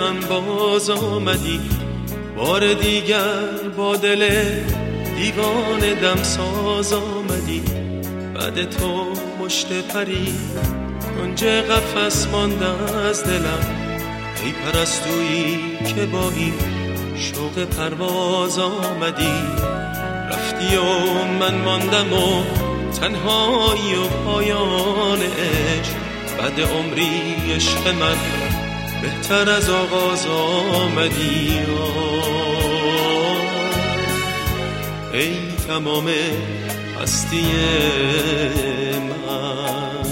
من باز آمدی، بار دیگر با دل دیوانه دمساز آمدی. بعد تو مشت پری کنج قفس مانده از دلم، ای پرستویی که با این شوق پرواز آمدی. رفتی و من ماندم و تنهایی و پایان عشق، بعد عمری عشق من بهتر از آغاز آمدی. ای تمام هستی من،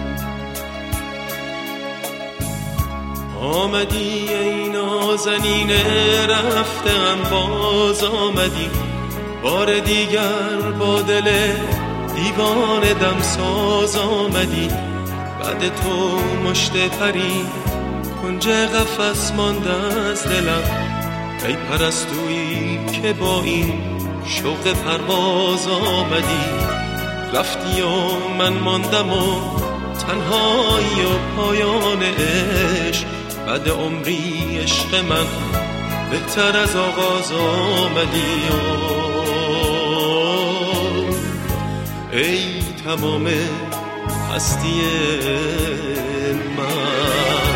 آمدی ای نازنین رفتم باز آمدی. بار دیگر با دل دیوانه دمساز آمدی. بعد تو مشت پری کنج قفس مانده از دلم، ای پرستویی که با این شوق پرواز آمدی. رفتی و من ماندم و تنهایی و پایان عشق، بعد عمری عشق من بهتر از آغاز آمدی. ای تمام هستی من.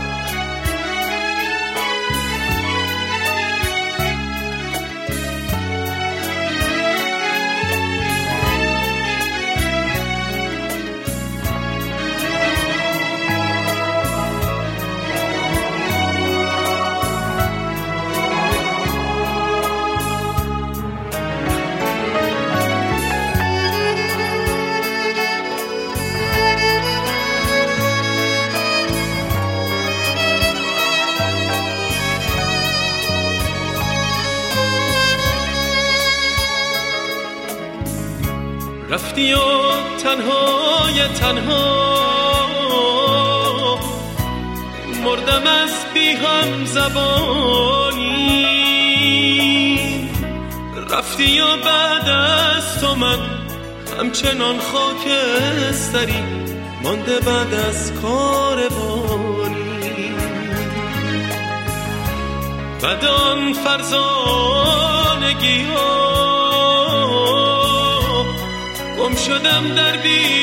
رفتی و تنهای تنها مردم از بی هم زبانی. رفتی و بعد از تو من همچنان خاکستری مانده بعد از کاروانی. بعد آن فرزانگی ها گم شدم در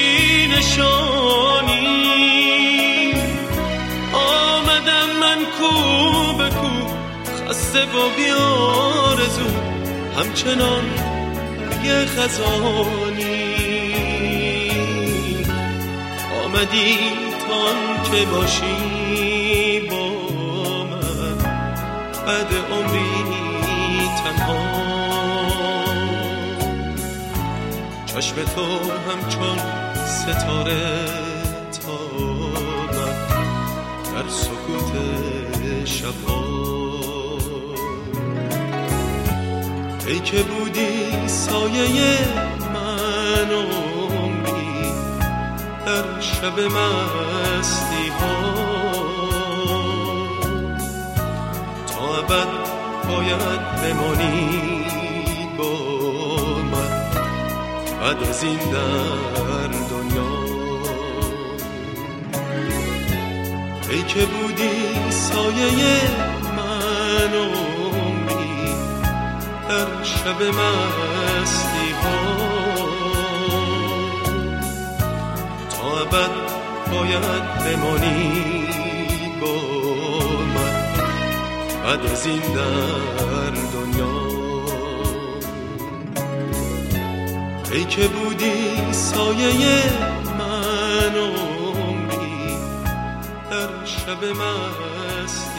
بینشانی. آمدم من کو به کو خسته و بیارزو همچنان یه خزانی. آمدی تان که باشی با من بعد عمری تنها. چشم تو همچون ستاره تابد در سکوت شبها. ای که بودی سایه من عمری در شب مستی ها. تا ابد باید بمانی با من بعد از این در دنیا. ای که بودی سایه من عمری در شب مستی ها. تا ابد باید بمانی با من بعد از این در دنیا. ای که بودی سایه من عمری در شب مستی